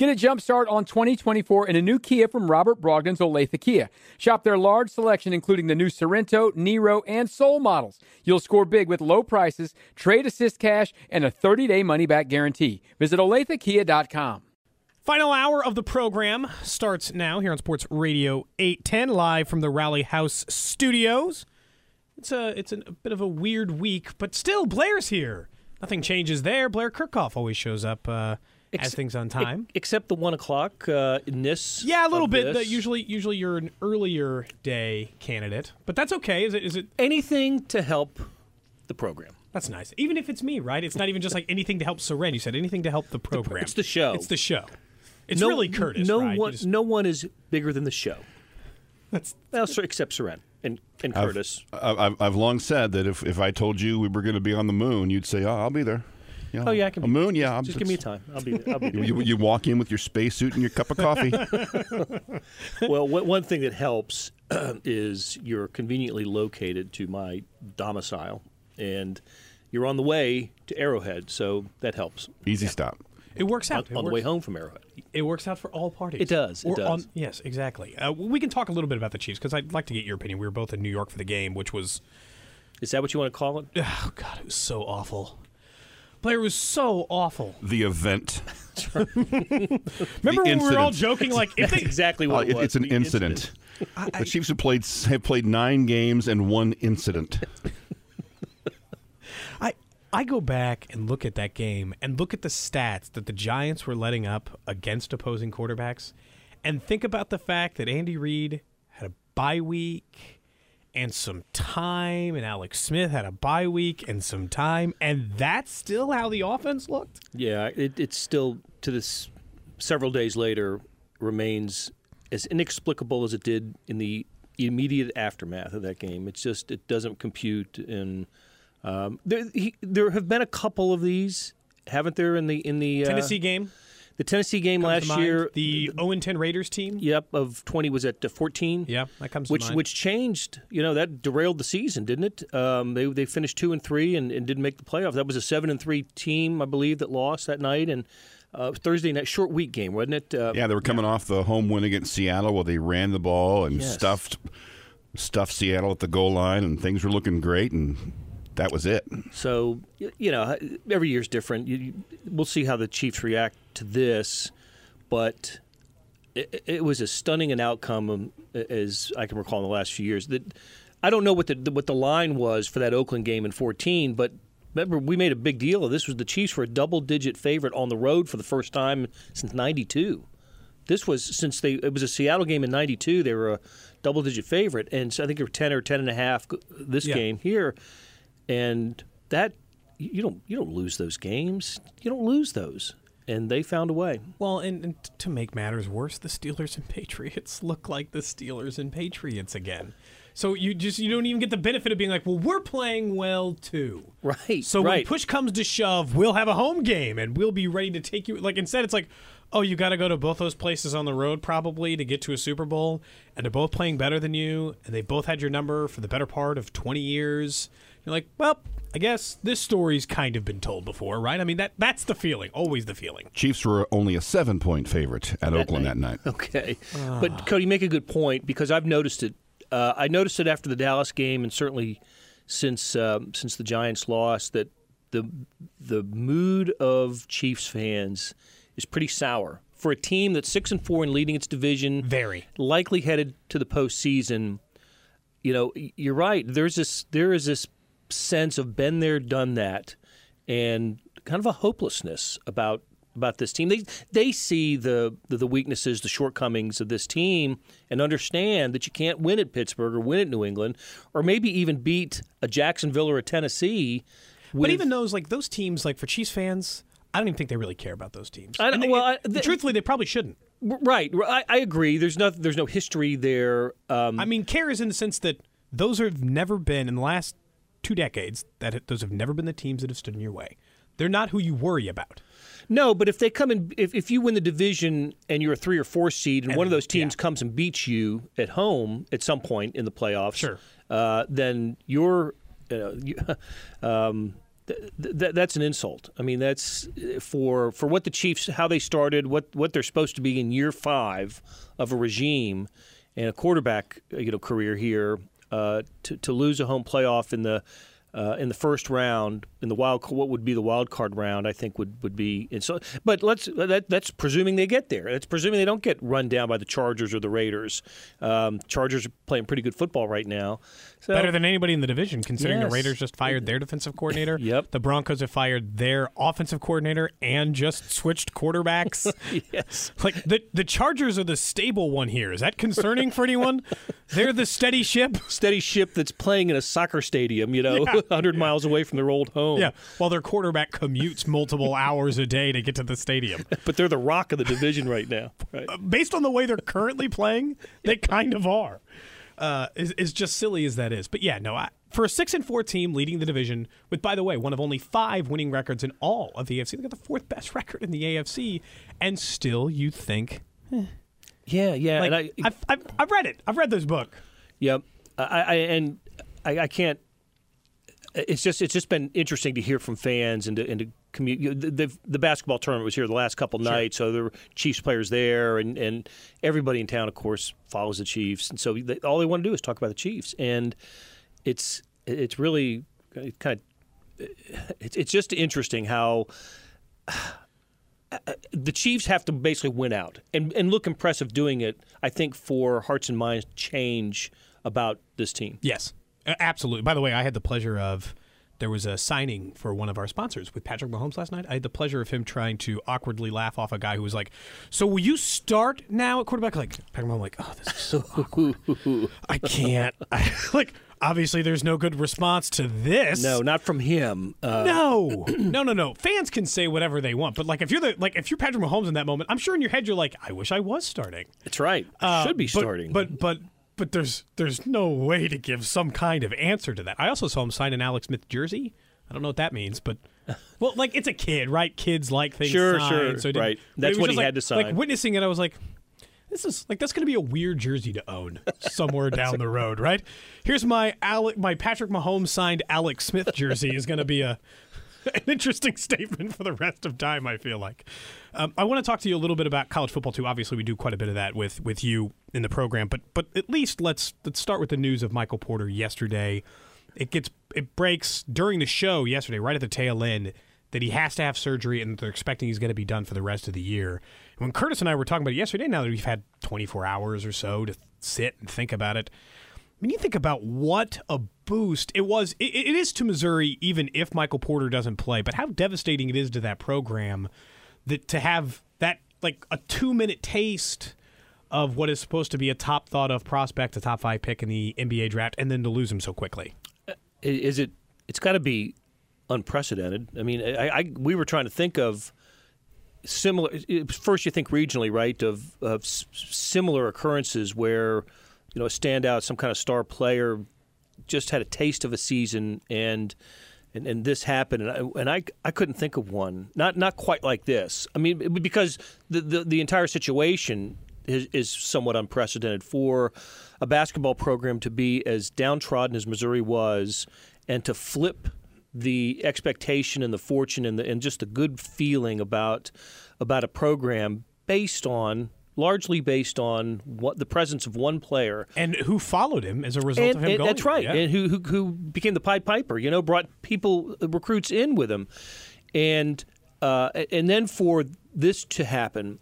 Get a jump start on 2024 in a new Kia from Robert Brogdon's Olathe Kia. Shop their large selection, including the new Sorrento, Nero, and Soul models. You'll score big with low prices, trade assist cash, and a 30-day money-back guarantee. Visit OlatheKia.com. Final hour of the program starts now here on Sports Radio 810, live from the Rally House studios. It's a bit of a weird week, but still, Blair's here. Nothing changes there. Blair Kirchhoff always shows up as things on time. Except the 1 o'clock in this. Yeah, a little bit. Usually you're an earlier day candidate, but that's okay. Is it anything to help the program? That's nice. Even if it's me, right? It's not even just like anything to help Soren. You said anything to help the program. It's the show. It's the show. It's really Curtis, right? No one is bigger than the show. Except Soren and Curtis. I've long said that if I told you we were going to be on the moon, you'd say, "Oh, I'll be there." Yeah, I can. A moon, yeah. Just give me time. I'll be there. You walk in with your spacesuit and your cup of coffee. Well, one thing that helps is you're conveniently located to my domicile, and you're on the way to Arrowhead, so that helps. Easy stop. It works out. On the way home from Arrowhead. It works out for all parties. It does. Yes, exactly. We can talk a little bit about the Chiefs because I'd like to get your opinion. We were both in New York for the game, which was... Is that what you want to call it? Oh, God, it was so awful. Blair was so awful. The event. Remember when we were all joking? Like, That's exactly what it was. It's an incident. The Chiefs have played 9 games and 1 incident. I go back and look at that game and look at the stats that the Giants were letting up against opposing quarterbacks and think about the fact that Andy Reid had a bye week and some time, and Alex Smith had a bye week and some time, and that's still how the offense looked? Yeah, it's still, to this several days later, remains as inexplicable as it did in the immediate aftermath of that game. It doesn't compute, and... there have been a couple of these, haven't there? In the Tennessee game, the Tennessee game last year, the 0-10 Raiders team. Yep, of 20 was at 14. Yeah, that comes to mind. Which changed. That derailed the season, didn't it? They finished 2-3 and didn't make the playoffs. That was a 7-3 team, I believe, that lost that night. And Thursday night, short week game, wasn't it? Yeah, they were coming off the home win against Seattle, where they ran the ball and stuffed Seattle at the goal line, and things were looking great. And that was it. So, every year's different. We'll see how the Chiefs react to this, but it was as stunning an outcome as I can recall in the last few years. That I don't know what the line was for that Oakland game in 14, but remember we made a big deal of this. Was the Chiefs were a double-digit favorite on the road for the first time since '92. This was it was a Seattle game in '92. They were a double-digit favorite, and so I think they were 10 or 10.5 this game here. And that you don't lose those games. You don't lose those. And they found a way. Well, and to make matters worse, the Steelers and Patriots look like the Steelers and Patriots again. So you don't even get the benefit of being like, well, we're playing well too. Right. So when push comes to shove, we'll have a home game and we'll be ready to take you. Like instead, it's like, oh, you got to go to both those places on the road probably to get to a Super Bowl, and they're both playing better than you, and they both had your number for the better part of 20 years. You're like, well, I guess this story's kind of been told before, right? I mean, that's the feeling, always the feeling. Chiefs were only a 7-point favorite at Oakland that night. Okay. But, Cody, make a good point, because I've noticed it. I noticed it after the Dallas game, and certainly since the Giants lost, that the mood of Chiefs fans is pretty sour. For a team that's 6-4 and leading its division, very likely headed to the postseason, you're right. There is this sense of been there, done that, and kind of a hopelessness about this team. They see the weaknesses, the shortcomings of this team, and understand that you can't win at Pittsburgh or win at New England, or maybe even beat a Jacksonville or a Tennessee. But even those teams, like for Chiefs fans, I don't even think they really care about those teams. Truthfully, they probably shouldn't. Right. I agree. There's no history there. I mean, care is in the sense that those have never been, in the last 2 decades, those have never been the teams that have stood in your way. They're not who you worry about. No, but if they come in, if you win the division and you're a 3 or 4 seed, and one of those teams comes and beats you at home at some point in the playoffs, sure, then you're that's an insult. I mean, that's for what the Chiefs, how they started, what they're supposed to be in year 5 of a regime and a quarterback career here, to lose a home playoff in the first round, in the what would be the wild card round, I think would be. And so, but that's presuming they get there. That's presuming they don't get run down by the Chargers or the Raiders. Chargers are playing pretty good football right now. So, better than anybody in the division, considering the Raiders just fired their defensive coordinator. Yep. The Broncos have fired their offensive coordinator and just switched quarterbacks. Yes. Like the Chargers are the stable one here. Is that concerning for anyone? They're the steady ship. Steady ship that's playing in a soccer stadium, 100 miles away from their old home. Yeah, while their quarterback commutes multiple hours a day to get to the stadium. But they're the rock of the division right now. Right? Based on the way they're currently playing, they kind of are. As just silly as that is. But yeah, no, for a 6-4 team leading the division with, by the way, one of only 5 winning records in all of the AFC, they got the 4th best record in the AFC, and still you think, Yeah. Like, and I've read it. I've read this book. Yep. I can't. It's just been interesting to hear from fans and to commute. The basketball tournament was here the last couple nights, so there were Chiefs players there, and everybody in town, of course, follows the Chiefs, and so all they want to do is talk about the Chiefs, and it's really kind of it's just interesting how the Chiefs have to basically win out and look impressive doing it. I think for hearts and minds change about this team. Yes. Absolutely. By the way, I had the pleasure of there was a signing for one of our sponsors with Patrick Mahomes last night. I had the pleasure of him trying to awkwardly laugh off a guy who was like, "So will you start now at quarterback?" Like Patrick Mahomes, like, "Oh, this is so awkward. I can't." Like, obviously, there's no good response to this. No, not from him. No. Fans can say whatever they want, but like if you're Patrick Mahomes in that moment, I'm sure in your head you're like, "I wish I was starting." That's right. Should be starting. But there's no way to give some kind of answer to that. I also saw him sign an Alex Smith jersey. I don't know what that means, but well, like it's a kid, right? Kids like things. Sure. So right. That's what he had to sign. Like witnessing it, I was like, this is like that's going to be a weird jersey to own somewhere down the road, right? Here's my Patrick Mahomes signed Alex Smith jersey is going to be an interesting statement for the rest of time, I feel like. I want to talk to you a little bit about college football, too. Obviously, we do quite a bit of that with you in the program. But at least let's start with the news of Michael Porter yesterday. It breaks during the show yesterday, right at the tail end, that he has to have surgery and they're expecting he's going to be done for the rest of the year. And when Curtis and I were talking about it yesterday, now that we've had 24 hours or so to sit and think about it, I mean, you think about what a boost it was. It is to Missouri, even if Michael Porter doesn't play, but how devastating it is to that program that to have that, like, a 2-minute taste of what is supposed to be a top thought of prospect, a top 5 pick in the NBA draft, and then to lose him so quickly. It's got to be unprecedented. I mean, we were trying to think of similar. First, you think regionally, right, of similar occurrences where, a standout, some kind of star player just had a taste of a season and this happened, and I couldn't think of one, not quite like this. I mean, because the entire situation is somewhat unprecedented for a basketball program to be as downtrodden as Missouri was, and to flip the expectation and the fortune and just the good feeling about a program largely based on what the presence of one player and who followed him as a result of him going. That's right, yeah. And who became the Pied Piper. Brought recruits in with him, and then for this to happen,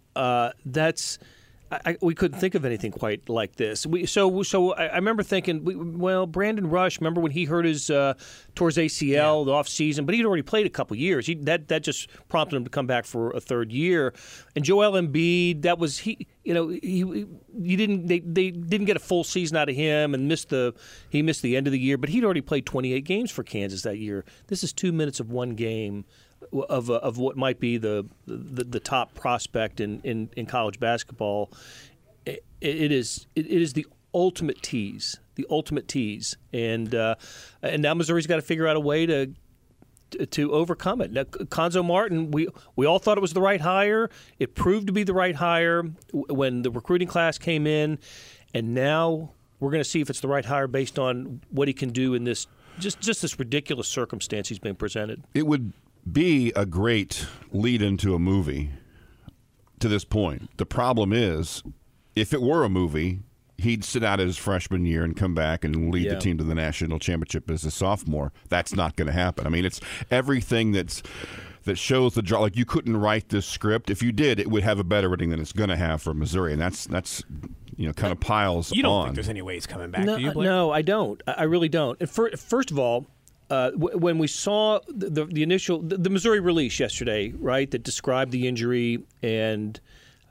we couldn't think of anything quite like this. So I remember thinking, Brandon Rush. Remember when he hurt his towards ACL the off season, but he'd already played a couple years. That just prompted him to come back for a third year. And Joel Embiid, that was he. They didn't get a full season out of him, and he missed the end of the year. But he'd already played 28 games for Kansas that year. This is 2 minutes of one game of what might be the top prospect in college basketball. It is the ultimate tease, and now Missouri's got to figure out a way to overcome it. Now, Cuonzo Martin, we all thought it was the right hire. It proved to be the right hire when the recruiting class came in, and now we're going to see if it's the right hire based on what he can do in this just this ridiculous circumstance he's been presented. It would be a great lead into a movie to this point. The problem is, if it were a movie, he'd sit out his freshman year and come back and lead the team to the national championship as a sophomore. That's not going to happen. I mean, it's everything that shows the draw. Like, you couldn't write this script. If you did, it would have a better rating than it's going to have for Missouri, and that's kind of piles on. You don't think there's any way he's coming back, do you, Blair? No, I don't. I really don't. And first of all, when we saw the initial the Missouri release yesterday, right, that described the injury and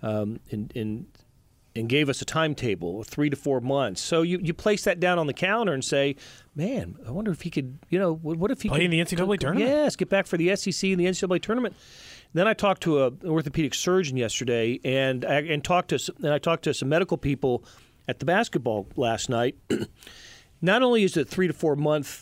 gave us a timetable of 3 to 4 months. So you place that down on the calendar and say, man, I wonder if he could, what if he play could in the NCAA tournament? Yes, get back for the SEC and the NCAA tournament. Then I talked to an orthopedic surgeon yesterday, and I talked to some medical people at the basketball last night. Not only is it 3 to 4 month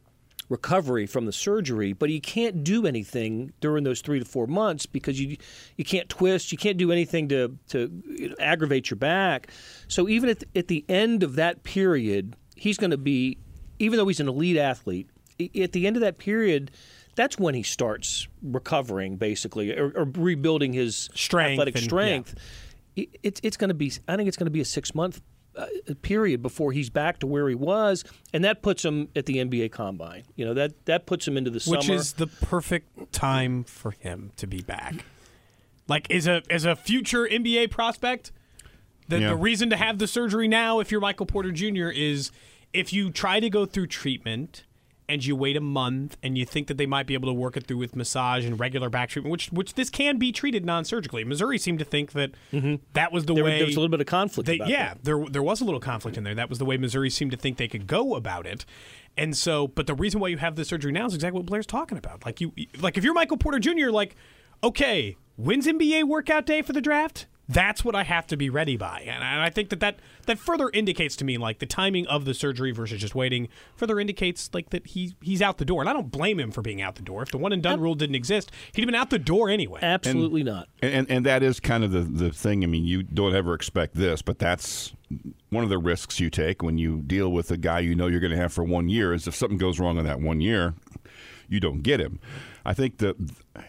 recovery from the surgery, but you can't do anything during those 3 to 4 months because you can't twist, you can't do anything to aggravate your back. So even at the end of that period, he's going to be, even though he's an elite athlete, at the end of that period, that's when he starts recovering, basically, or rebuilding his athletic strength. Yeah. It's going to be, I think it's going to be a 6 month period before he's back to where he was, and that puts him at the NBA Combine. That puts him into the summer, which is the perfect time for him to be back. Like, as a future NBA prospect, the reason to have the surgery now, if you're Michael Porter Jr., is if you try to go through treatment and you wait a month and you think that they might be able to work it through with massage and regular back treatment, which this can be treated non-surgically. Missouri seemed to think that that was the way. There was a little bit of conflict about that. There was a little conflict in there. That was the way Missouri seemed to think they could go about it. And so, but the reason why you have this surgery now is exactly what Blair's talking about. Like, if you're Michael Porter Jr., like, okay, when's NBA workout day for the draft? That's what I have to be ready by. And I think that further indicates to me, like, the timing of the surgery versus just waiting further indicates, like, that he's out the door. And I don't blame him for being out the door. If the one-and-done rule didn't exist, he'd have been out the door anyway. Absolutely not. And that is kind of the thing. I mean, you don't ever expect this, but that's one of the risks you take when you deal with a guy you know you're going to have for 1 year, is if something goes wrong in that 1 year, you don't get him. I think that...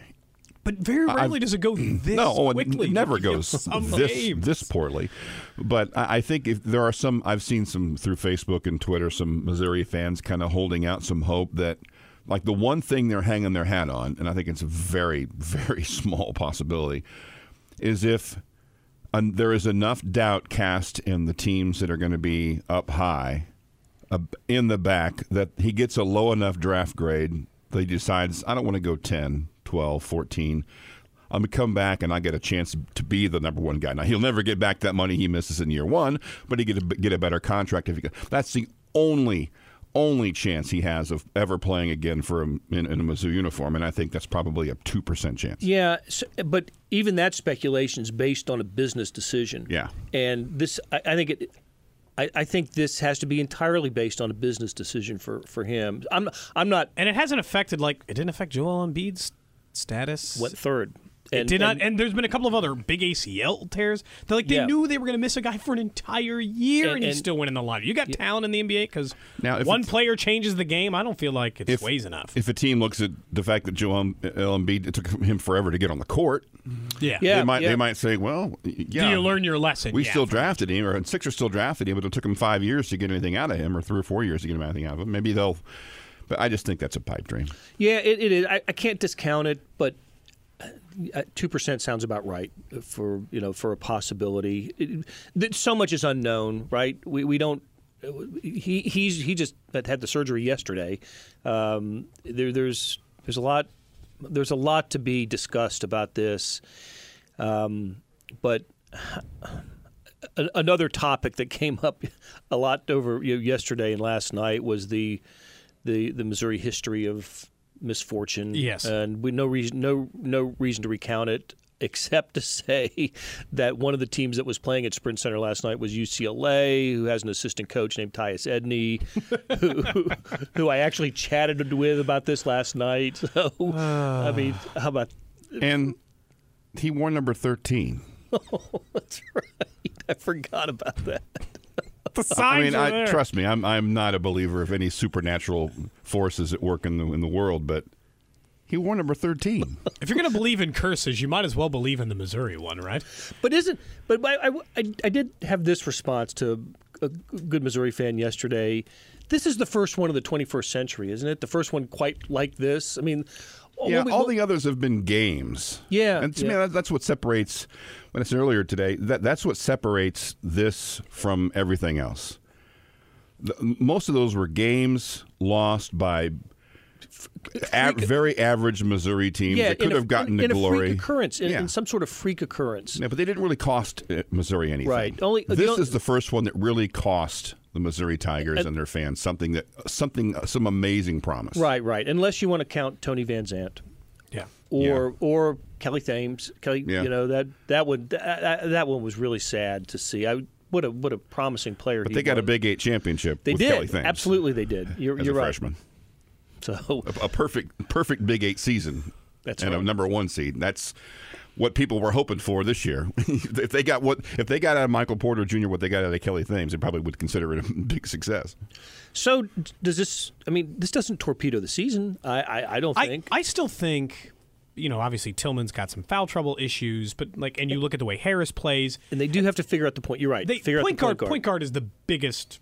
But very rarely does it go this quickly. It never goes this poorly. But I think if there are some, I've seen some through Facebook and Twitter, some Missouri fans kind of holding out some hope that, like, the one thing they're hanging their hat on, and I think it's a very, very small possibility, is if there is enough doubt cast in the teams that are going to be up high in the back that he gets a low enough draft grade that he decides, I don't want to go 10, 12, 14. I'm going to come back and I get a chance to be the number one guy. Now, he'll never get back that money he misses in year one, but he get a better contract if he can. That's the only chance he has of ever playing again for in a Mizzou uniform, and I think that's probably a 2% chance. Yeah, but even that speculation is based on a business decision. Yeah. And this, I think this has to be entirely based on a business decision for him. I'm not. And it hasn't affected, it didn't affect Joel Embiid's status. Went third. It did not, and there's been a couple of other big ACL tears. They knew they were going to miss a guy for an entire year, and he's still winning the lottery. You got talent in the NBA because one player changes the game. I don't feel like it sways enough. If a team looks at the fact that Joel Embiid, it took him forever to get on the court, they might say, well, do you learn your lesson? We still drafted him, and Sixers still drafted him, but it took him 5 years to get anything out of him, or 3 or 4 years to get anything out of him. Maybe they'll, but I just think that's a pipe dream. Yeah, it is. I can't discount it, but 2% sounds about right for a possibility. So much is unknown, right? We don't. He just had the surgery yesterday. There's a lot to be discussed about this, but another topic that came up a lot over yesterday and last night was the Missouri history of misfortune. Yes, and no reason to recount it, except to say that one of the teams that was playing at Sprint Center last night was UCLA, who has an assistant coach named Tyus Edney, who I actually chatted with about this last night. So, I mean, how about? And he wore number 13. Oh, that's right. I forgot about that. The signs are there. Trust me, I'm not a believer of any supernatural forces at work in the world, but he wore number 13. If you're going to believe in curses, you might as well believe in the Missouri one, right? But I did have this response to a good Missouri fan yesterday. This is the first one of the 21st century, isn't it? The first one quite like this. I mean, all the others have been games. Yeah, and to me, that's what separates. When I said earlier today, that's what separates this from everything else. Most of those were games lost by very average Missouri teams that could have gotten to glory. In a freak occurrence, in some sort of freak occurrence. Yeah, but they didn't really cost Missouri anything. Right. This is the first one that really cost the Missouri Tigers and their fans some amazing promise. Right. Unless you want to count Tony Van Zandt. Yeah. Or Kelly Thames. That one was really sad to see. What a promising player. But they got a Big 8 championship. They with did. Kelly Thames. Absolutely, they did. You're as a right. freshman. So a perfect Big 8 season. That's and right. a number 1 seed. That's what people were hoping for this year. If they got out of Michael Porter Jr. what they got out of Kelly Thames, they probably would consider it a big success. So does this? I mean, this doesn't torpedo the season. I don't think. I still think. Obviously Tillman's got some foul trouble issues, but and you look at the way Harris plays, and they do have to figure out the point. You're right. Point guard is the biggest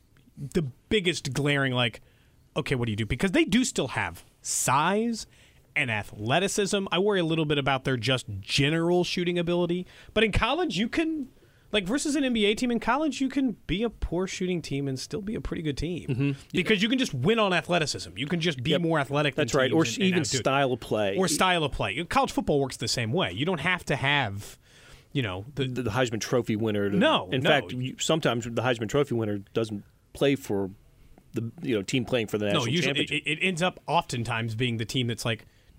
glaring. Okay, what do you do? Because they do still have size and athleticism. I worry a little bit about their just general shooting ability. But in college, you can, versus an NBA team in college, you can be a poor shooting team and still be a pretty good team. Mm-hmm. Because you can just win on athleticism. You can just be more athletic than That's right. Or even style of play. Or style of play. College football works the same way. You don't have to have, the Heisman Trophy winner. In fact, sometimes the Heisman Trophy winner doesn't play for the team playing for the national championship. It ends up oftentimes being the team that's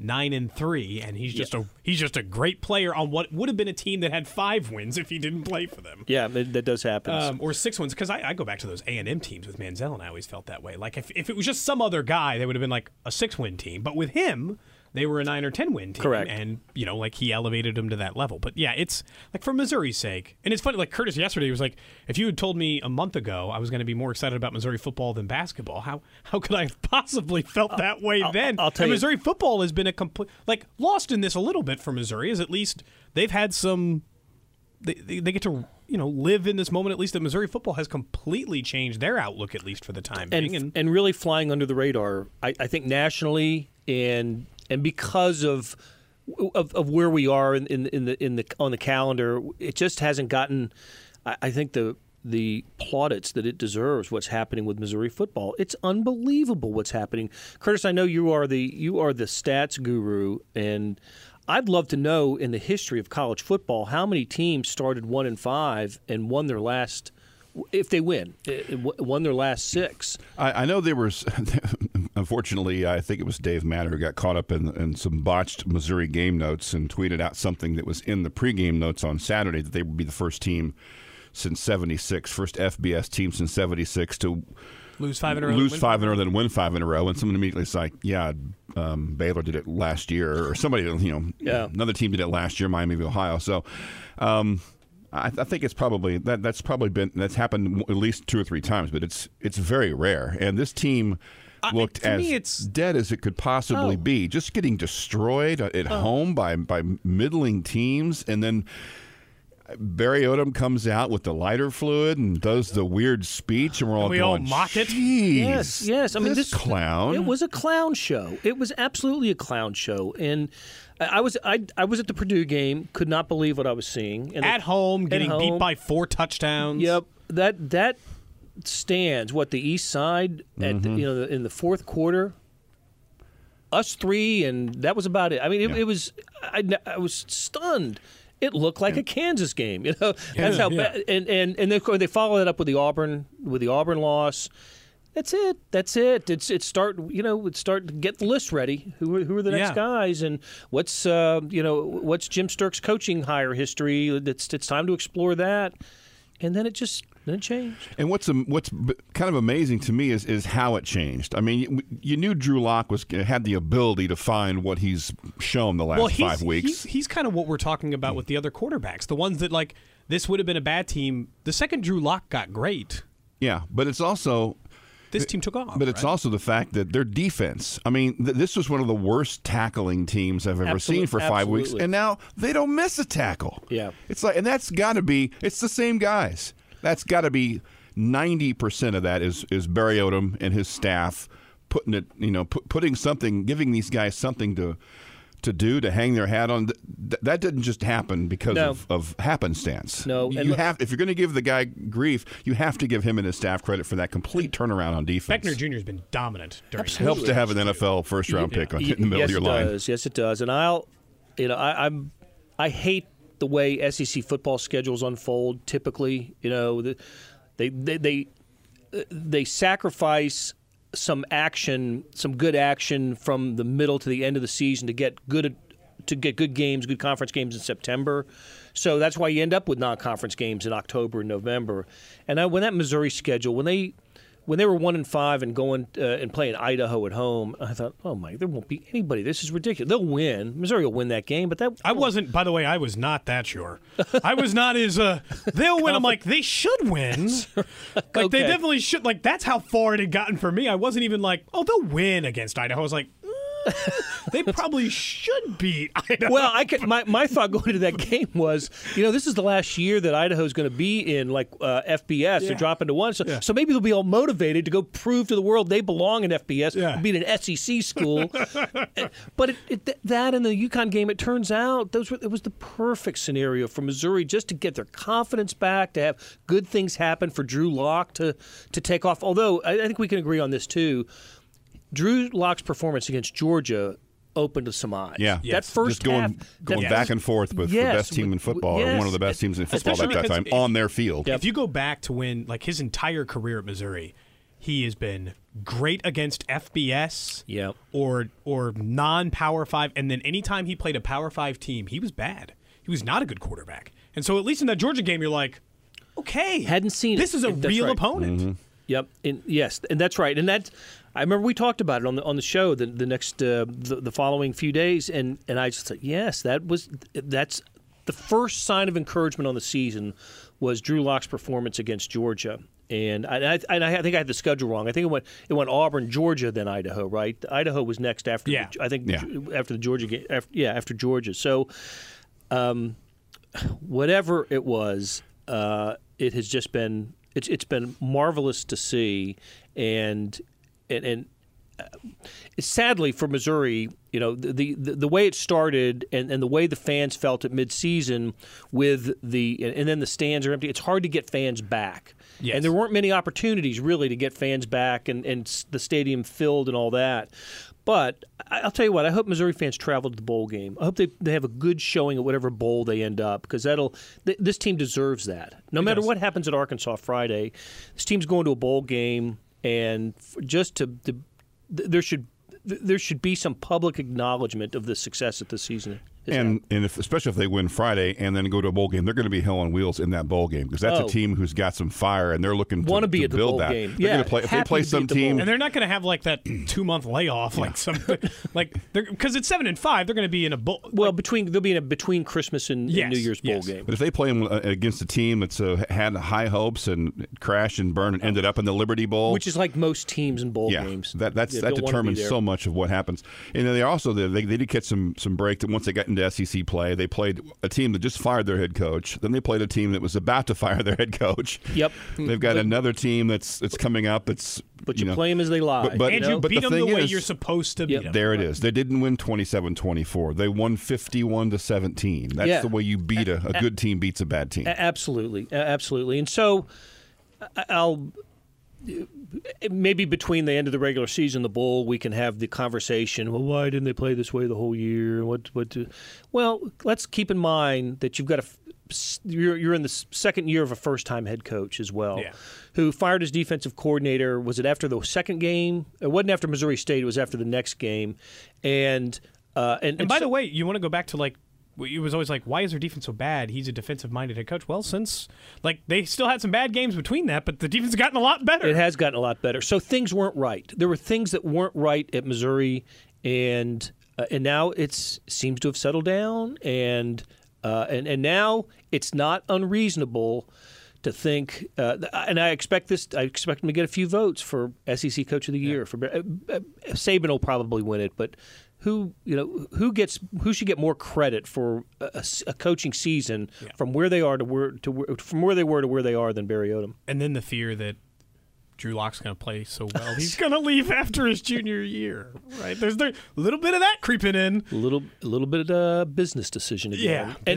9-3, and he's just a great player on what would have been a team that had 5 wins if he didn't play for them. Yeah, that does happen. Or 6 wins, because I go back to those A&M teams with Manziel, and I always felt that way. If it was just some other guy, they would have been a 6-win team. But with him, they were a 9 or 10 win team. Correct. And, he elevated them to that level. But yeah, it's for Missouri's sake. And it's funny, Curtis yesterday was if you had told me a month ago I was going to be more excited about Missouri football than basketball, how could I have possibly felt that way then? I'll tell you. Missouri football has been a complete, lost in this a little bit for Missouri, is at least they've had some, they get to, live in this moment, at least that Missouri football has completely changed their outlook, at least for the time being. And really flying under the radar, I think nationally and because of where we are on the calendar, it just hasn't gotten. I think the plaudits that it deserves. What's happening with Missouri football? It's unbelievable what's happening. Curtis, I know you are the stats guru, and I'd love to know in the history of college football how many teams started 1-5 and won their last. If they won their last 6. I know there was, unfortunately, I think it was Dave Matter who got caught up in some botched Missouri game notes and tweeted out something that was in the pregame notes on Saturday that they would be the first team since 76, first FBS team since 76 to lose 5 in a row. Then win 5 in a row. And someone immediately was Baylor did it last year, or somebody, another team did it last year, Miami of Ohio. So, I think it's probably that's happened at least 2 or 3 times, but it's very rare. And this team looked as dead as it could possibly be, just getting destroyed at home by middling teams, and then Barry Odom comes out with the lighter fluid and does the weird speech, and we all mock it. Yes. I mean, this clown. It was a clown show. It was absolutely a clown show, and. I was at the Purdue game. Could not believe what I was seeing. And at home, getting beat by 4 touchdowns. Yep, that stands. What, the East Side at in the fourth quarter? Us 3, and that was about it. I mean, it was. I was stunned. It looked like a Kansas game. That's how bad. And they follow that up with the Auburn loss. That's it. It's start to get the list ready. Who are the next guys, and what's Jim Sterk's coaching hire history? It's time to explore that, and then it changed. And what's kind of amazing to me is how it changed. I mean, you knew Drew Lock had the ability to find what he's shown the last 5 weeks. He's kind of what we're talking about with the other quarterbacks, the ones that this would have been a bad team. The second Drew Lock got great. Yeah, but it's also this team took off. But it's also the fact that their defense. I mean, this was one of the worst tackling teams I've ever seen for 5 weeks, and now they don't miss a tackle. Yeah, it's like, and that's got to be. It's the same guys. That's got to be 90% of that is Barry Odom and his staff putting it. Putting something, giving these guys something to do, to hang their hat on. That didn't just happen because of happenstance. No, you have, if you're going to give the guy grief, you have to give him and his staff credit for that complete turnarout on defense. Beckner Jr. has been dominant during this. Helps to have an NFL first-round pick in the middle of your line. Yes, it does. And I hate the way SEC football schedules unfold. Typically, they sacrifice some good action from the middle to the end of the season to get good games, good conference games in September. So that's why you end up with non-conference games in October and November. And when that Missouri schedule, when they were 1-5 and going and playing Idaho at home, I thought, oh my, there won't be anybody. This is ridiculous. They'll win. Missouri will win that game, but I wasn't. By the way, I was not that sure. I was not as they'll win. I'm like, they should win. They definitely should. Like, that's how far it had gotten for me. I wasn't even like, oh, they'll win against Idaho. I was like, they probably should beat Idaho. Well, my thought going into that game was, this is the last year that Idaho's going to be in FBS. They're dropping to 1, so maybe they'll be all motivated to go prove to the world they belong in FBS, beat an SEC school. But that and the UConn game, it turns out it was the perfect scenario for Missouri just to get their confidence back, to have good things happen for Drew Lock to take off. Although I think we can agree on this too. Drew Lock's performance against Georgia opened to some eyes. Yeah, that first just going back and forth with the best team in football, or one of the best teams in football at that time, on their field. If you go back to when, his entire career at Missouri, he has been great against FBS or non-Power 5, and then anytime he played a Power 5 team, he was bad. He was not a good quarterback. And so at least in that Georgia game, you're like, okay, hadn't seen this is a real opponent. Mm-hmm. Yep. And that's right. And I remember we talked about it on the show the next the following few days, and I just said, yes, that's the first sign of encouragement on the season was Drew Lock's performance against Georgia. And I think I had the schedule wrong. I think it went Auburn, Georgia, then Idaho. Right? Idaho was next after. After the Georgia game. After Georgia. So, whatever it was, it has just been. It's been marvelous to see, and sadly for Missouri, the way it started and the way the fans felt at midseason and then the stands are empty. It's hard to get fans back, and there weren't many opportunities really to get fans back and the stadium filled and all that. But I'll tell you what, I hope Missouri fans travel to the bowl game. I hope they have a good showing at whatever bowl they end up, because this team deserves that. No matter what happens at Arkansas Friday, this team's going to a bowl game, and there should be some public acknowledgement of the success that this season. And especially if they win Friday and then go to a bowl game, they're going to be hell on wheels in that bowl game, because that's a team who's got some fire and they're looking to be at the build bowl that. Game. They're going to play if they play some team, and they're not going to have that 2-month layoff because it's 7-5. They're going to be in a bowl. Well, they'll be in a between Christmas and New Year's bowl game. But if they play them against a team that's had high hopes and crashed and burned and ended up in the Liberty Bowl, which is like most teams in bowl games, that determines so much of what happens. And then they did get some break that once they got into SEC play. They played a team that just fired their head coach. Then they played a team that was about to fire their head coach. Yep. They've got another team that's coming up. But you play them as they lie. And you beat them the way you're supposed to beat them. There it is. They didn't win 27-24. They won 51-17. That's the way you beat a good team beats a bad team. Absolutely. And so maybe between the end of the regular season, the bowl, we can have the conversation. Well, why didn't they play this way the whole year? Well, let's keep in mind that you're in the second year of a first-time head coach as well, who fired his defensive coordinator. Was it after the second game? It wasn't after Missouri State. It was after the next game. And by the way, you want to go back to it was always why is their defense so bad? He's a defensive-minded head coach. Well, since they still had some bad games between that, but the defense has gotten a lot better. It has gotten a lot better. So things weren't right. There were things that weren't right at Missouri, and now it seems to have settled down, and now it's not unreasonable to think, and I expect him to get a few votes for SEC Coach of the Year. For Saban will probably win it, but who should get more credit for a coaching season from where they are from where they were to where they are than Barry Odom? And then the fear that Drew Lock's going to play so well, he's going to leave after his junior year, right? There's a little bit of that creeping in. A little bit of business decision again. Yeah,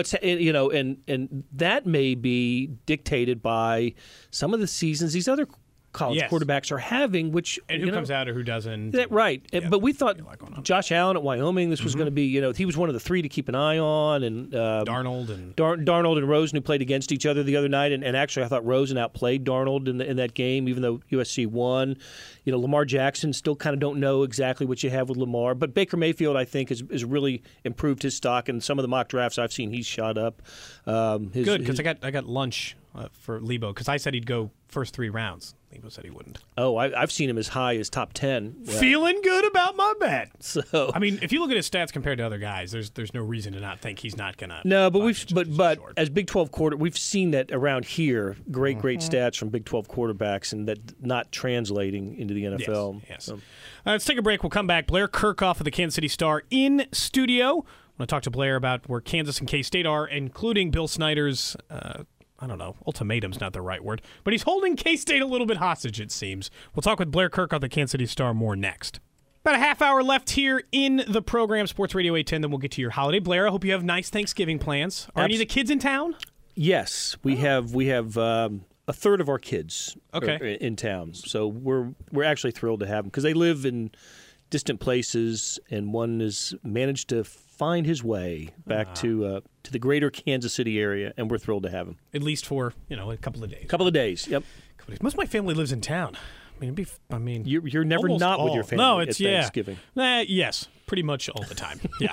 and that may be dictated by some of the seasons these other college quarterbacks are having, and who comes out or who doesn't. Right. But we thought Josh Allen at Wyoming, this was going to be, he was one of the three to keep an eye on, and Darnold and Rosen, who played against each other the other night, and actually I thought Rosen outplayed Darnold in that game, even though USC won. Lamar Jackson, still kind of don't know exactly what you have with Lamar, but Baker Mayfield, I think, has really improved his stock, and some of the mock drafts I've seen, he's shot up. Good, because I got lunch for Lebo, because I said he'd go first 3 rounds. Lebo said he wouldn't. Oh, I've seen him as high as top 10. Yeah. Feeling good about my bet. So I mean, if you look at his stats compared to other guys, there's no reason to not think he's not gonna. No, but as Big 12 we've seen that around here. Great stats from Big 12 quarterbacks, and that not translating into the NFL. Yes. So. Let's take a break. We'll come back. Blair Kirchhoff of the Kansas City Star in studio. I'm going to talk to Blair about where Kansas and K-State are, including Bill Snyder's. I don't know, ultimatum's not the right word, but he's holding K-State a little bit hostage, it seems. We'll talk with Blair Kirchhoff of the Kansas City Star more next. About a half hour left here in the program, Sports Radio 810, then we'll get to your holiday. Blair, I hope you have nice Thanksgiving plans. Are any of the kids in town? Yes, we have a third of our kids in town, so we're actually thrilled to have them, because they live in distant places, and one has managed to find his way back to the greater Kansas City area, and we're thrilled to have him. At least for a couple of days. Couple of days, yep. Most of my family lives in town. You're never not with your family at Thanksgiving. Yes, pretty much all the time. Yeah,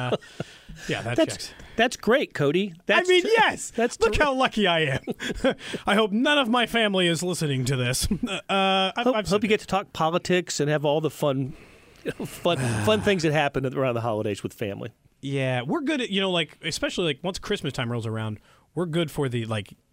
that checks. That's great, Cody. Yes. Look how lucky I am. I hope none of my family is listening to this. I hope you get to talk politics and have all the fun things that happen around the holidays with family. Yeah, we're good at especially once Christmas time rolls around, we're good for the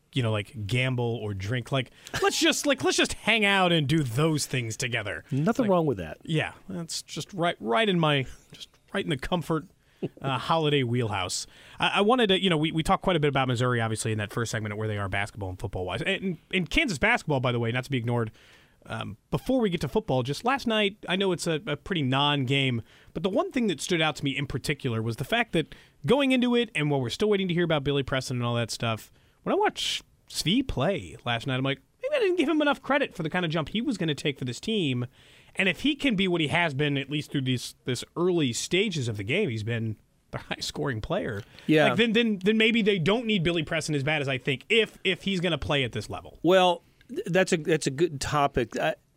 gamble or drink. Let's just hang out and do those things together. Nothing wrong with that. Yeah, that's just right in the comfort holiday wheelhouse. I wanted to, we talked quite a bit about Missouri, obviously, in that first segment where they are basketball and football wise, and in Kansas basketball, by the way, not to be ignored. Before we get to football, just last night, I know it's a pretty non-game, but the one thing that stood out to me in particular was the fact that going into it, and while we're still waiting to hear about Billy Preston and all that stuff, when I watched Svi play last night, I'm like, maybe I didn't give him enough credit for the kind of jump he was going to take for this team. And if he can be what he has been, at least through this early stages of the game, he's been the high-scoring player. Yeah. Then maybe they don't need Billy Preston as bad as I think if he's going to play at this level. Well, that's a good topic.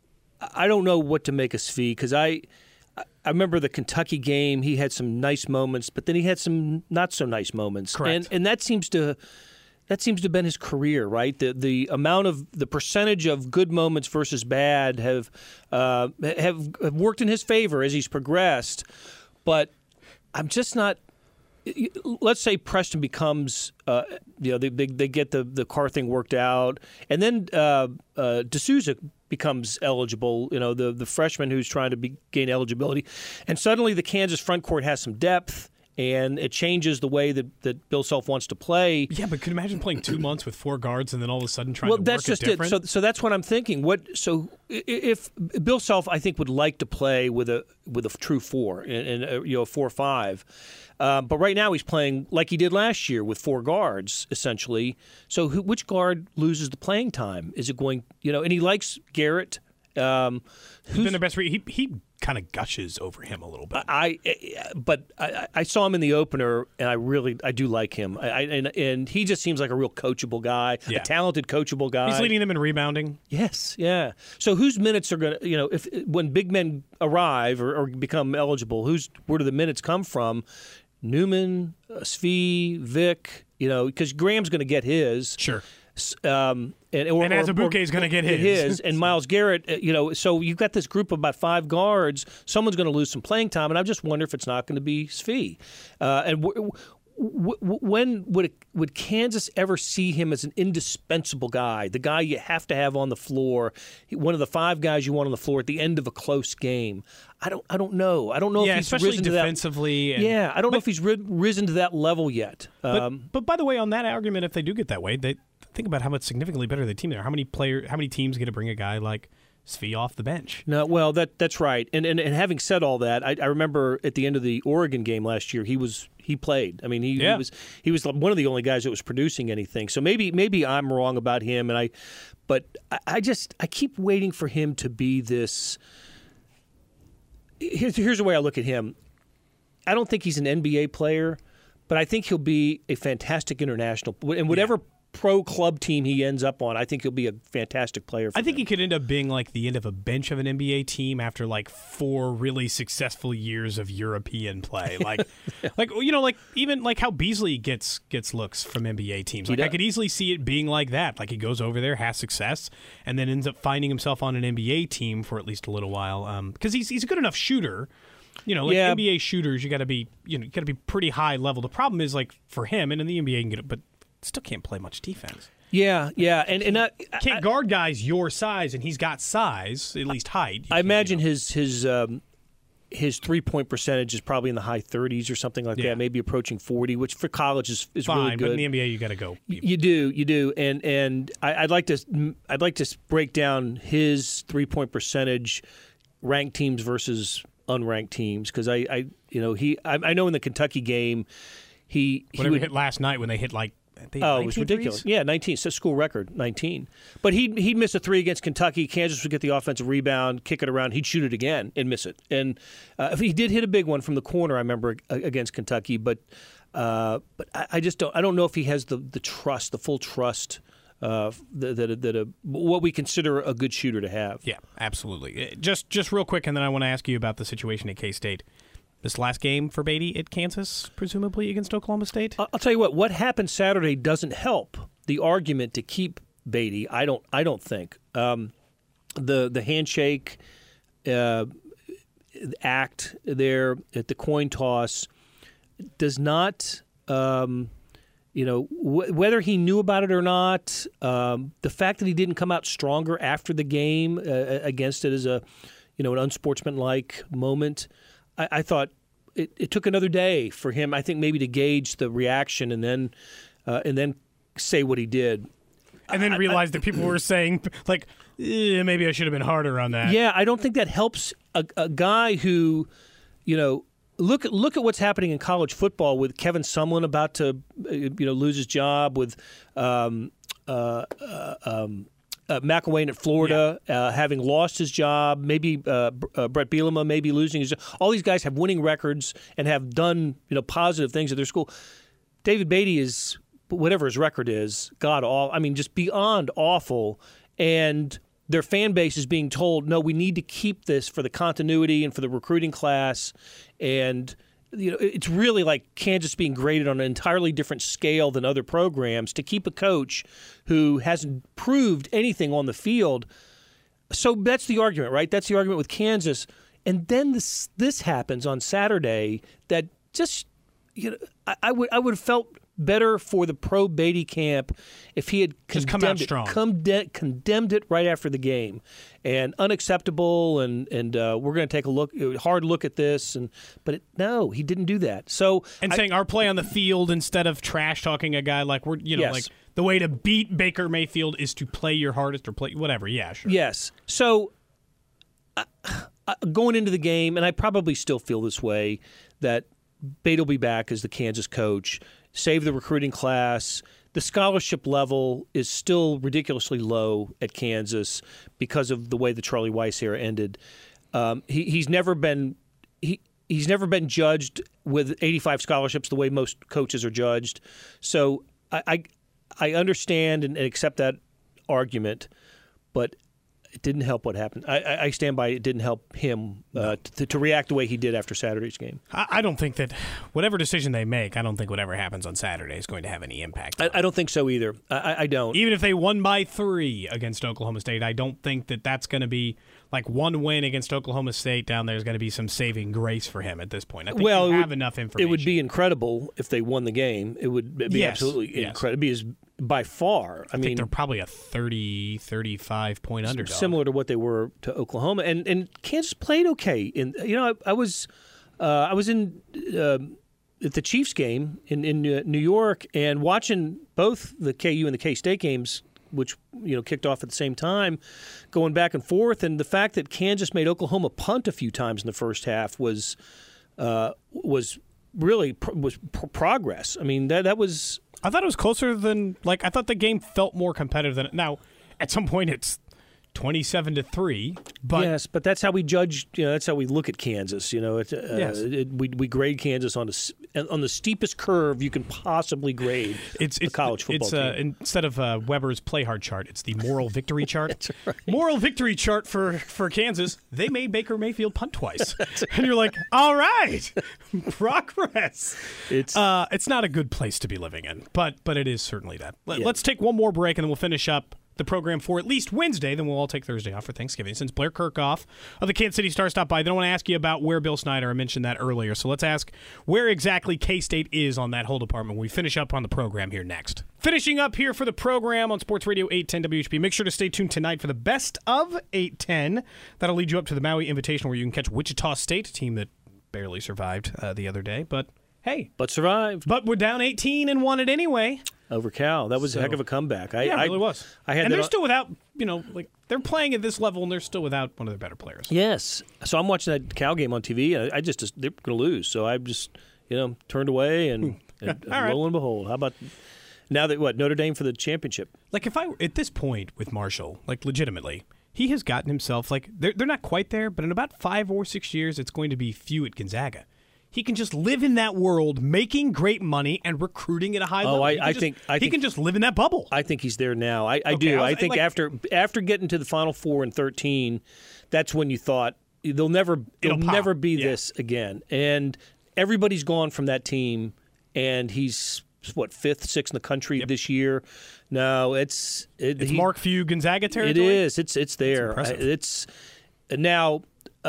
I don't know what to make of Svi, because I remember the Kentucky game. He had some nice moments, but then he had some not so nice moments. Correct. And that seems to have been his career, right? The amount of the percentage of good moments versus bad have worked in his favor as he's progressed. But I'm just not. Let's say Preston becomes, they get the car thing worked out, and then D'Souza becomes eligible, the freshman who's trying to gain eligibility, and suddenly the Kansas front court has some depth, and it changes the way that Bill Self wants to play. Yeah, but could you imagine playing 2 months with 4 guards and then all of a sudden trying to work that's just different? it. So that's what I'm thinking. If Bill Self, I think, would like to play with a true 4 and a 4-5. But right now he's playing like he did last year with 4 guards, essentially. So which guard loses the playing time? Is it going, and he likes Garrett. He's been the best. He kind of gushes over him a little bit. But I saw him in the opener, and I do like him. And he just seems like a real coachable guy, a talented coachable guy. He's leading them in rebounding. Yes, yeah. So whose minutes are going to, when big men arrive or become eligible, where do the minutes come from? Newman, Svi, Vic, because Graham's going to get his. Sure. And Azubuike is going to get his. And Myles Garrett, so you've got this group of about 5 guards. Someone's going to lose some playing time, and I just wonder if it's not going to be Svi. And when would Kansas ever see him as an indispensable guy, the guy you have to have on the floor, one of the 5 guys you want on the floor at the end of a close game? I don't know. I don't know if he's especially risen defensively. To that, I don't know if he's risen to that level yet. But by the way, on that argument, if they do get that way, they think about how much significantly better the team they are. How many teams get to bring a guy like Svi off the bench? No, well, that's right. And having said all that, I remember at the end of the Oregon game last year, he played. I mean, he was one of the only guys that was producing anything. So maybe I'm wrong about him, but I keep waiting for him to be this. Here's the way I look at him. I don't think he's an NBA player, but I think he'll be a fantastic international. And whatever pro club team he ends up on, I think he'll be a fantastic player. I think he could end up being like the end of a bench of an NBA team after like 4 really successful years of European play. Like, even like how Beasley gets looks from NBA teams. Like I could easily see it being like that. Like he goes over there, has success, and then ends up finding himself on an NBA team for at least a little while. Because he's a good enough shooter. NBA shooters, you got to be pretty high level. The problem is like for him, and in the NBA, you can get it, but still can't play much defense. Yeah, and can't guard guys your size, and he's got size, at least height. I imagine his 3-point percentage is probably in the high 30s or something like that, maybe approaching 40, which for college is fine, really good. But in the NBA, you got to go. You do, and I'd like to break down his 3-point percentage, ranked teams versus unranked teams, because I know in the Kentucky game he hit last night when they hit like. It was ridiculous. Threes? Yeah, 19. It's a school record, 19. But he'd miss a 3 against Kentucky. Kansas would get the offensive rebound, kick it around. He'd shoot it again and miss it. And he did hit a big one from the corner, I remember, against Kentucky. But I just don't. I don't know if he has the trust, the full trust that what we consider a good shooter to have. Yeah, absolutely. Just real quick, and then I want to ask you about the situation at K-State. This last game for Beatty at Kansas, presumably against Oklahoma State? I'll tell you what happened Saturday doesn't help the argument to keep Beatty. I don't think. The handshake act there at the coin toss does not, whether he knew about it or not, the fact that he didn't come out stronger after the game against it as an unsportsmanlike moment. I thought it took another day for him, I think, maybe to gauge the reaction and then say what he did. And then realize that people were saying, like, maybe I should have been harder on that. Yeah, I don't think that helps a guy who, look at what's happening in college football with Kevin Sumlin about to, lose his job, with McElwain at Florida having lost his job, maybe Brett Bielema maybe losing his job. All these guys have winning records and have done positive things at their school. David Beatty is, whatever his record is, just beyond awful. And their fan base is being told, no, we need to keep this for the continuity and for the recruiting class. And it's really like Kansas being graded on an entirely different scale than other programs to keep a coach who hasn't proved anything on the field. So that's the argument, right? That's the argument with Kansas. And then this happens on Saturday that just, I would have felt better for the pro Beatty camp if he had condemned it right after the game, and unacceptable, and we're going to take a hard look at this, but no, he didn't do that. So saying our play on the field instead of trash talking a guy like like the way to beat Baker Mayfield is to play your hardest or play whatever. Yeah, sure. Yes. So going into the game, and I probably still feel this way, that Beatty will be back as the Kansas coach. Save the recruiting class. The scholarship level is still ridiculously low at Kansas because of the way the Charlie Weiss era ended. He's never been judged with 85 scholarships the way most coaches are judged. So I understand and accept that argument, but it didn't help what happened. I stand by it didn't help him to react the way he did after Saturday's game. I don't think that whatever decision they make, I don't think whatever happens on Saturday is going to have any impact. I don't think so either. I don't. Even if they won by 3 against Oklahoma State, I don't think that that's going to be like one win against Oklahoma State down there is going to be some saving grace for him at this point. I think you have enough information. It would be incredible if they won the game. It would be absolutely incredible. It would be by far. I mean, they're probably a 30, 35 point underdog. Similar to what they were to Oklahoma. And Kansas played okay. I was in at the Chiefs game in New York and watching both the KU and the K-State games, which kicked off at the same time, going back and forth. And the fact that Kansas made Oklahoma punt a few times in the first half was really progress. I mean, that was. I thought it was closer than I thought the game felt more competitive than now. At some point, it's 27-3. But yes, but that's how we judge. That's how we look at Kansas. Yes. We grade Kansas on the steepest curve you can possibly grade. It's a college football team. Instead of Weber's play hard chart, it's the moral victory chart. That's right. Moral victory chart for Kansas. They made Baker Mayfield punt twice, and you're like, all right, progress. It's not a good place to be living in, but it is certainly that. Let's take one more break, and then we'll finish up the program for at least Wednesday. Then we'll all take Thursday off for Thanksgiving. Since Blair Kirchhoff of the Kansas City Star stopped by, then I want to ask you about where Bill Snyder. I mentioned that earlier. So let's ask where exactly K-State is on that whole department when we finish up on the program here next. Finishing up here for the program on Sports Radio 810 WHB. Make sure to stay tuned tonight for the best of 810. That'll lead you up to the Maui Invitational where you can catch Wichita State, a team that barely survived the other day. But hey. But survived. But we're down 18 and won it anyway. Over Cal. That was a heck of a comeback. It really was. They're still without, they're playing at this level and they're still without one of their better players. Yes. So I'm watching that Cal game on TV. They're going to lose. So I just, turned away and right. lo and behold, how about now that Notre Dame for the championship? If I at this point with Marshall, legitimately, he has gotten himself they're not quite there, but in about 5 or 6 years, it's going to be few at Gonzaga. He can just live in that world, making great money and recruiting at a high level. I think he can just live in that bubble. I think he's there now. I do. I think after getting to the Final Four in 2013, that's when you thought it'll never be this again. And everybody's gone from that team, and he's 5th, 6th in the country this year. No, it's Mark Few Gonzaga territory. It is. It's there. It's now.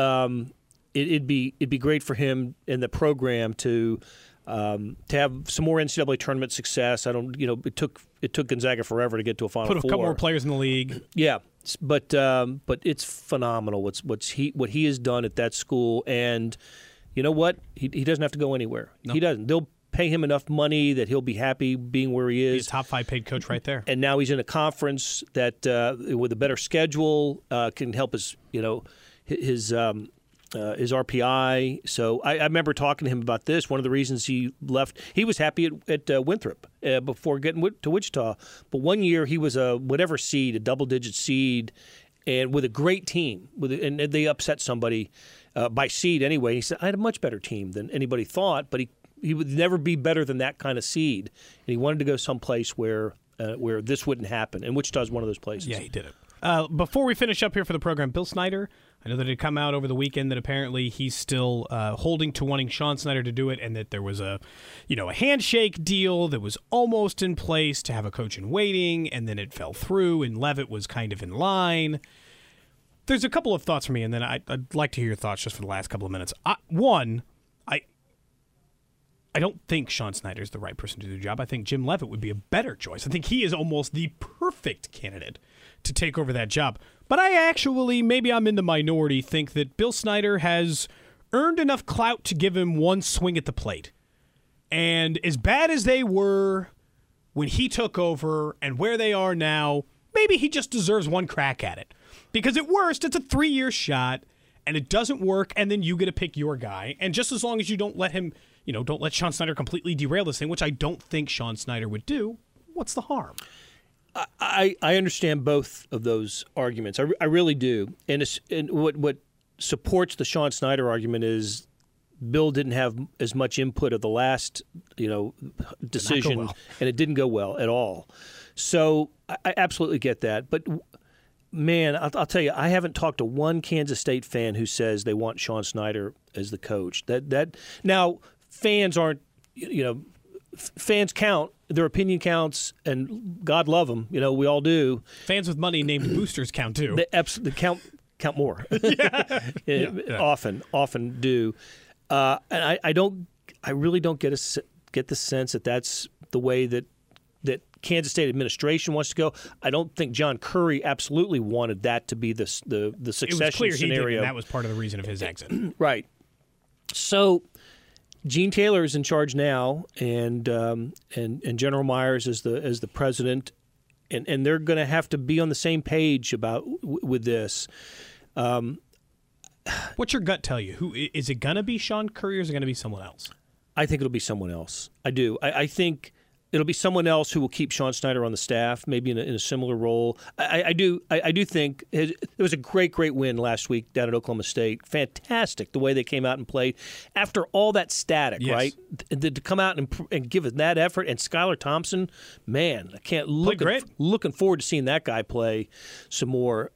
It'd be great for him in the program to have some more NCAA tournament success. It took Gonzaga forever to get to a Final Four. Put a couple more players in the league. Yeah, but it's phenomenal what he has done at that school. And you know what? He doesn't have to go anywhere. No. He doesn't. They'll pay him enough money that he'll be happy being where he is. He's a top 5 paid coach right there. And now he's in a conference that with a better schedule can help his RPI. So I remember talking to him about this. One of the reasons he left, he was happy at Winthrop before getting to Wichita. But one year he was a double-digit seed, and with a great team. And they upset somebody by seed anyway. He said, I had a much better team than anybody thought, but he would never be better than that kind of seed. And he wanted to go someplace where this wouldn't happen. And Wichita's one of those places. Yeah, he did it. Before we finish up here for the program, Bill Snyder, I know that it had come out over the weekend that apparently he's still holding to wanting Sean Snyder to do it, and that there was a handshake deal that was almost in place to have a coach in waiting, and then it fell through, and Leavitt was kind of in line. There's a couple of thoughts for me, and then I'd like to hear your thoughts just for the last couple of minutes. One, I don't think Sean Snyder is the right person to do the job. I think Jim Leavitt would be a better choice. I think he is almost the perfect candidate to take over that job. But I actually, maybe I'm in the minority, think that Bill Snyder has earned enough clout to give him one swing at the plate. And as bad as they were when he took over and where they are now, maybe he just deserves one crack at it. Because at worst, it's a 3-year shot, and it doesn't work, and then you get to pick your guy. And just as long as you don't let him, don't let Sean Snyder completely derail this thing, which I don't think Sean Snyder would do, what's the harm? I understand both of those arguments. I really do. And what supports the Sean Snyder argument is Bill didn't have as much input of the last decision, and it didn't go well at all. So I absolutely get that. But Man, I'll tell you, I haven't talked to one Kansas State fan who says they want Sean Snyder as the coach. That now fans aren't, fans count. Their opinion counts, and God love them. We all do. Fans with money named boosters count too. They absolutely count more. Often do. And I really don't get the sense that that's the way that Kansas State administration wants to go. I don't think John Currie absolutely wanted that to be the succession it was clear scenario. He did, and that was part of the reason of his exit. Right. So Gene Taylor is in charge now, and General Myers is the president, and they're going to have to be on the same page with this. What's your gut tell you? Who is it going to be? Sean Currie, or is it going to be someone else? I think it'll be someone else. I do. I think it'll be someone else who will keep Sean Snyder on the staff, maybe in a similar role. I do think it was a great win last week down at Oklahoma State. Fantastic the way they came out and played after all that static, yes. right? To come out and give it that effort. And Skylar Thompson, man, I can't looking forward to seeing that guy play some more.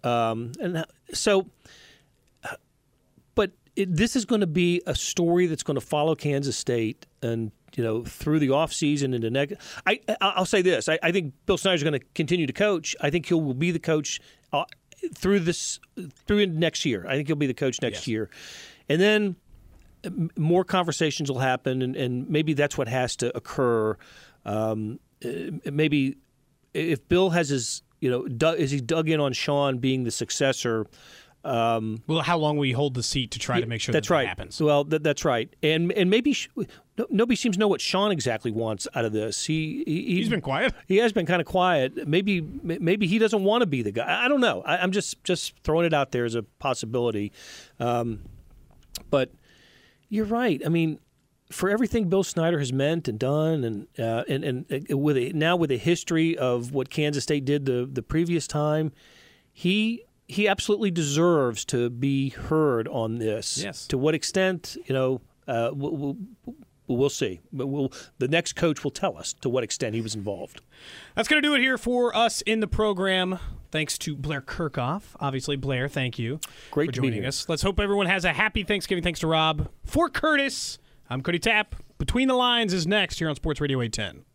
This is going to be a story that's going to follow Kansas State and through the offseason into next. I'll say this: I think Bill Snyder's going to continue to coach. I think he will be the coach through next year. I think he'll be the coach next year, and then more conversations will happen, and maybe that's what has to occur. Maybe if Bill has his is he dug in on Sean being the successor. Well, how long will you hold the seat to try to make sure that happens? Well, that's right, and maybe nobody seems to know what Sean exactly wants out of this. He's been quiet. He has been kind of quiet. Maybe he doesn't want to be the guy. I don't know. I'm just throwing it out there as a possibility. But you're right. I mean, for everything Bill Snyder has meant and done, and with a history of what Kansas State did the previous time, he absolutely deserves to be heard on this. Yes. To what extent, we'll see. But the next coach will tell us to what extent he was involved. That's going to do it here for us in the program. Thanks to Blair Kirchhoff. Obviously, Blair, thank you for joining us. Let's hope everyone has a happy Thanksgiving. Thanks to Rob. For Curtis, I'm Cody Tapp. Between the Lines is next here on Sports Radio 810.